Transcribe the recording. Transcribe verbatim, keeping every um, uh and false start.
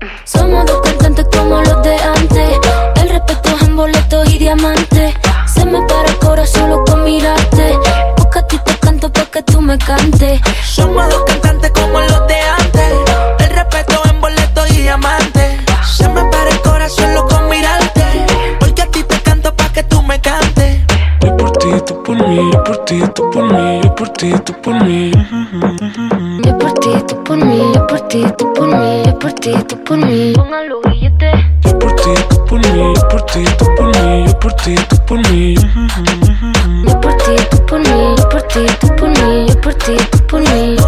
Somos dos cantantes como los de antes. El respeto es en boletos y diamantes. Se me para el corazón solo con mirarte. Porque a ti te canto pa' que tú me cantes. Somos dos cantantes como los de antes. El respeto en boletos y diamantes. Se me para el corazón solo con mirarte. Porque a ti te canto pa' que tú me cantes. Yo por ti, tú por mí, yo por ti, tú por mí, yo por ti, tú por mí. Yo por ti, tú por mí, yo por ti, tú por mí, yo por ti, tú por mí. Pongan los billetes. Yo por ti, tú por mí, yo por ti, tú por mí, yo por ti, tú por mí. Yo por ti, tú por mí, yo por ti, tú por mí, yo por ti, tú por mí.